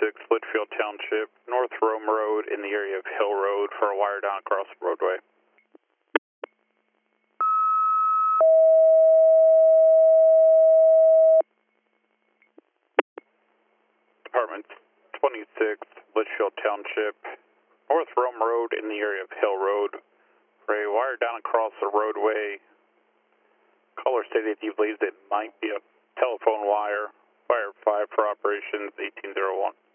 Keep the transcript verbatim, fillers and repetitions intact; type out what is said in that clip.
twenty-six, Litchfield Township, North Rome Road in the area of Hill Road for a wire down across the roadway. Department twenty-six, Litchfield Township, North Rome Road in the area of Hill Road for a wire down across the roadway. Caller stated he believes it might be a telephone wire. Fire five for operations eighteen oh one.